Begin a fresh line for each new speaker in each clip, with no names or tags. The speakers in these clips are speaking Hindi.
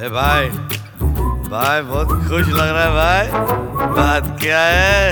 ए भाई भाई बहुत खुश लग रहा है भाई। बात क्या है?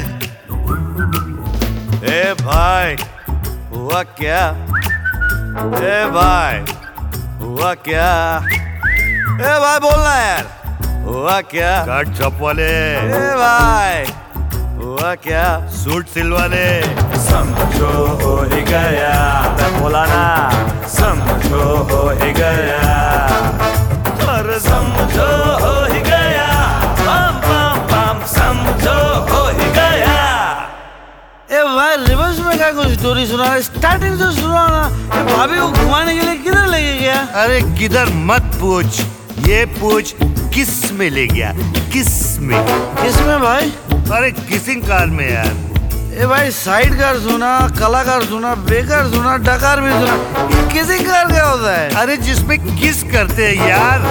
ए भाई हुआ क्या? ए भाई हुआ क्या? ए भाई बोलना यार, हुआ क्या?
काट चॉप वाले।
ए भाई हुआ क्या?
सूट सिलवाने।
समझो हो ही गया,
बोला ना
समझो हो ही गया, और समझो हो ही गया, बम बम बम समझो हो ही गया।
ए भाई रिवर्स में क्या कुछ स्टोरी सुना है? स्टार्टिंग से सुना ना। ये भाभी को घुमाने के लिए किधर लेके गया?
अरे किधर मत पूछ, ये पूछ किस में ले गया। किस में?
किस में भाई?
अरे किसिंग कार में यार।
ए भाई साइड कार सुना, कलाकार सुना, बेकार सुना, डकार भी सुना, ये किसिंग कार क्या होता है?
अरे जिसमें किस करते हैं यार।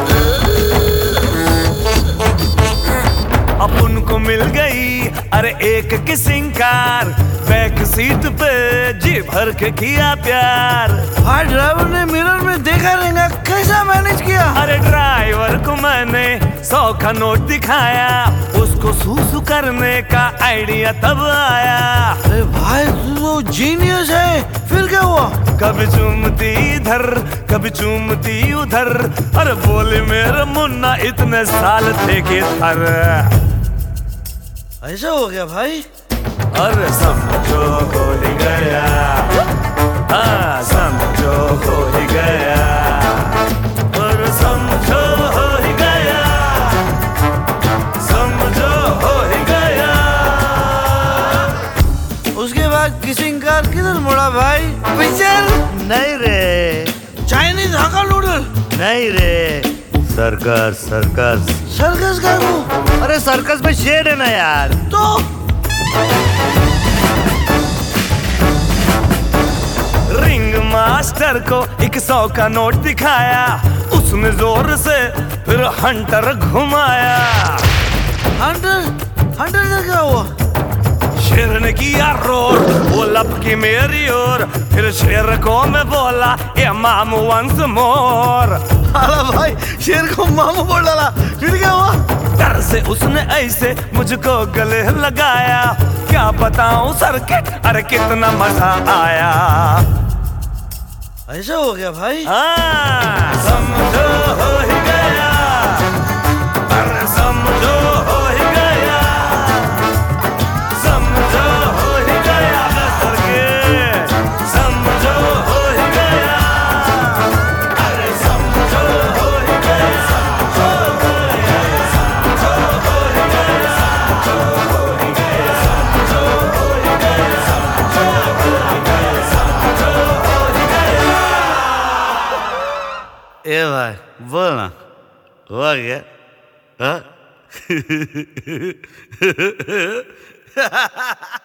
अब उनको मिल गई अरे एक किसिंग कार, बैक सीट पे जी भर के किया प्यार।
भाई ड्राइवर ने मिरर में देखा रहेगा, कैसा मैनेज किया?
अरे ड्राइवर को मैंने 100 का नोट दिखाया, उसको सूसू करने का आइडिया तब आया।
अरे भाई तू तो जीनियस है। फिर क्या हुआ?
कभी चूमती इधर कभी चूमती उधर, अरे बोले मेरा मुन्ना इतने साल थे कि थर।
ऐसा हो गया भाई?
अरे समझो हो ही गया, हाँ समझो हो ही गया, और समझो हो ही गया, समझो हो ही गया।
उसके बाद किसिंग कार किधर मुड़ा भाई? पिक्चर?
नहीं रे,
चाइनीज हक्का नूडल?
नहीं रे, सर्कस सर्कस।
सर्कस का वो?
अरे सर्कस में शेर है ना यार।
तो
रिंग मास्टर को 100 का नोट दिखाया, उसने जोर से फिर हंटर घुमाया।
हंटर हंटर से क्या हुआ?
शेर ने किया रोर, वो लपकी मेरी ओर, फिर शेर को मैं बोला ए मामू वंस मोर।
अला भाई शेर को मामू बोल डाला, फिर क्या हुआ?
डर से उसने ऐसे मुझको गले लगाया, क्या बताऊं सर्किट अरे कितना मजा आया।
ऐसा हो गया भाई?
हाँ समझो हो ही गया, अरे समझो हो ही गया, समझो हो ही गया, सर्किट समझो हो ही गया, अरे समझो हो ही गया, समझो हो ही गया, समझो हो ही गया, समझो हो ही गया, समझो हो ही गया, समझो हो ही गया, समझो हो ही गया।
ए भाई बोल ना, हुआ क्या? हाँ?